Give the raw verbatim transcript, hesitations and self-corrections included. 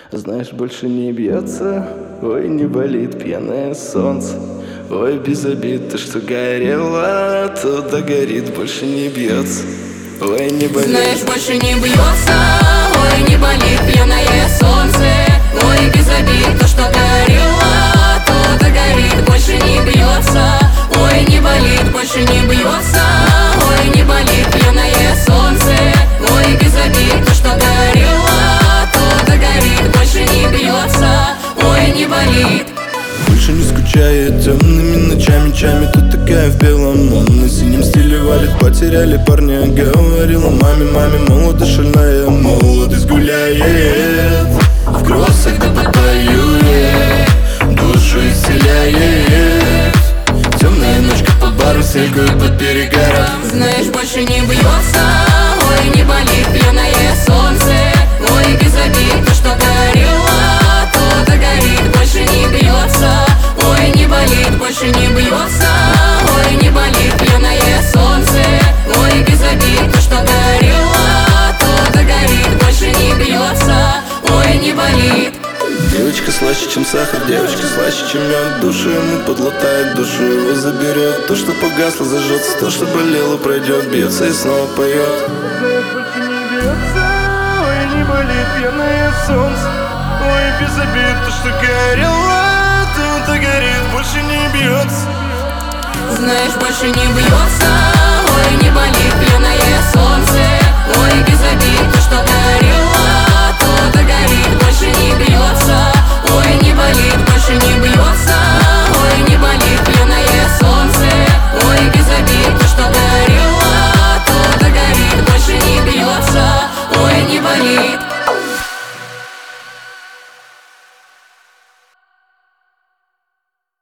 Знаешь, больше не бьется, ой, не болит пьяное солнце. Ой, без обид, то, что горело, то догорит, больше не бьется. Ой, не болит. Знаешь, больше не бьется, ой, не болит пьяное солнце. Ой, без обид, то, что горело, то догорит, больше не бьется. Ой, не болит, больше не бьется. Ой, не болит пьяное солнце. Ой, без обид, то, что горело, то догорит, больше не бьется. Ой, не болит. Больше не скучает темными ночами, чами. Тут такая в белом, он на синем стиле валит. Потеряли парня, говорила маме, маме. Молодость шальная, молодость гуляет. В кроссах да подпоюет, душу исцеляет. Темная ночка по бару, снегует под перегаром. Знаешь, больше не бьется, ой, не болит пьяное солнце. Ой, без обид, то, что горело, то догорит, больше не бьется. Ой, не болит, больше не бьется. Ой, не болит пьяное солнце. Ой, без обид, то, что горело, то догорит, больше не бьется. Ой, не болит. Девочка слаще, чем сахар, девочка слаще, чем мед. Душу ему подлатает, душу его заберет. То, что погасло, зажжется, то, что болело, пройдет. Бьется и снова поет. Знаешь, больше не бьется, ой, не болит пьяное солнце. Ой, без обид, то, что горело, то догорит, больше не бьется. Знаешь, больше не бьется, ой, не болит пьяное солнце. Ой,